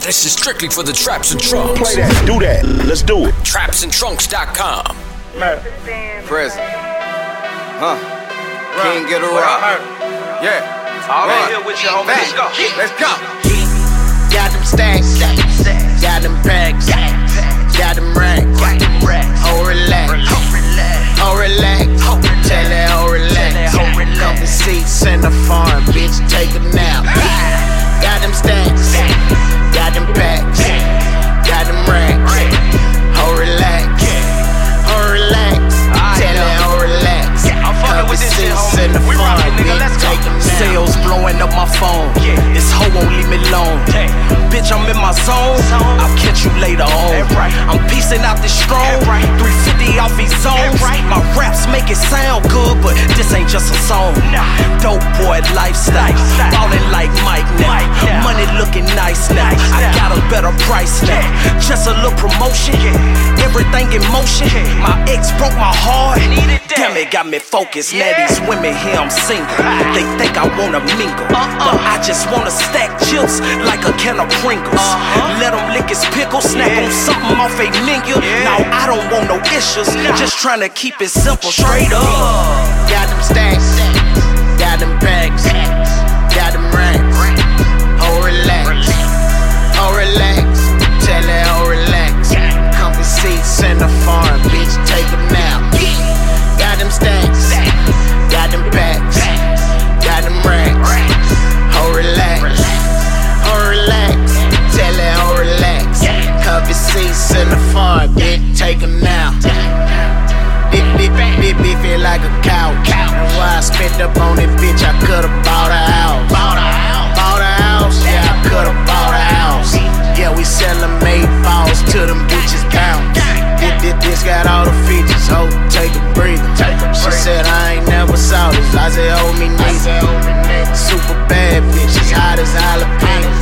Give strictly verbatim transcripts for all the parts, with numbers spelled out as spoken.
This is strictly for the Traps and Trunks. Play that, do that, let's do it. traps and trunks dot com. Present. Huh. King get a rock. Yeah. All right, here with you, homie. Let's go. Let's go. Got them stacks, got them bags, got them racks. Oh, relax, oh, relax. Tell that, oh, relax. Couple seats in the farm, bitch, take a nap. Got them stacks, got them packs, got them racks. Oh, relax, oh, relax. Tell that, oh, relax. Couple seats in the farm, bitch, take a nap. Sales blowing up my phone. This hoe won't leave me alone. Bitch, I'm in my zone. I'll catch you later on. I'm piecing out this strong. three fifty off these zones. My raps make it sound good, but this ain't just a song. Dope boy lifestyle. Ballin' like Mike now. Money looking nice now. I got a better price now. Just a little promotion. Everything in motion. My ex broke my heart. Damn, it got me focused. Now these women here, I'm single. They think I wanna mingle, but I just wanna stack chips like a can of Pringles. Let them lick his pickle, snap on something off a menu. Now I don't want no issues, just trying to keep it simple, straight up. Got them stacks, got them bags, got them racks. Oh, relax, oh, relax. Tell that, oh, relax. Comfy seats in the farm, bitch, take a nap. Got them stacks, got them packs, got them racks. Oh, relax, oh, relax. Tell that, oh, relax. Cover seats in the farm, bitch, take a nap. Big, big, big, big, feel like a couch. And why I spent up on it, bitch, I could've bought a house. Bought a house, bought a house, yeah, I could've bought a house. Yeah, we sellin' made balls to them bitches bounce. This, this, this got all the features, ho, take a breather. She said I ain't never saw this, I said hold me neither. Super bad bitch, as hot as jalapenos.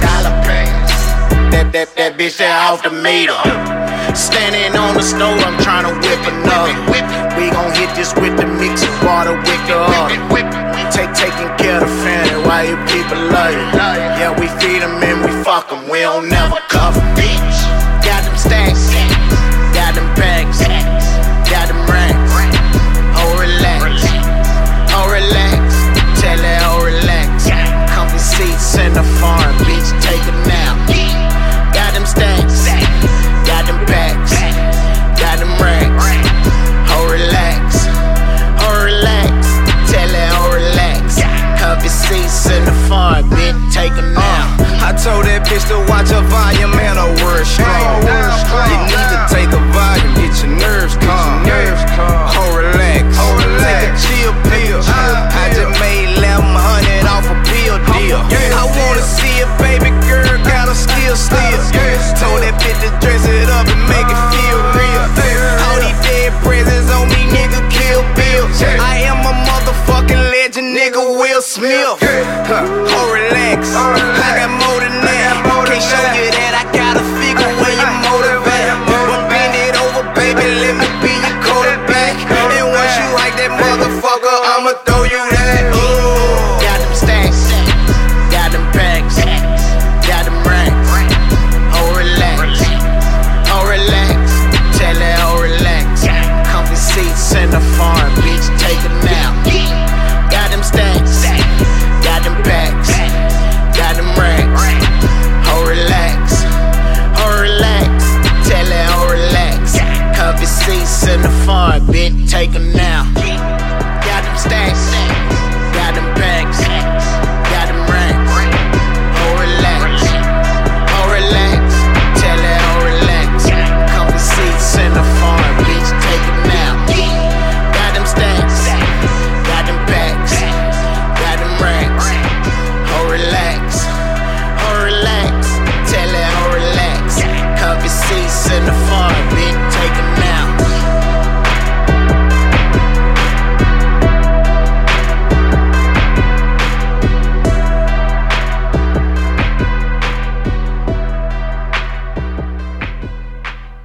That, that, that bitch that off the meter. Standing on the stove, I'm tryna whip another. We gon' hit this with the mix of water with the other. Take, taking care of the family while you people love you. Yeah, we feed them and we fuck them, we don't never cover. Bitch, got them stacks, got them bags, got them racks. Oh, relax, oh, relax. Tell that, oh, relax. Comfy seats in the farm, bitch, take a nap. Got them stacks, got them packs, got them racks. Oh, relax, oh, relax. Tell that, oh, relax. Cover seats in the farm, bitch, take a nap. I told that bitch to watch her volume and her word strong. You need to take a volume, get your nerves calm. Oh, relax, take a chill pill. I just made eleven hundred off a pill deal. I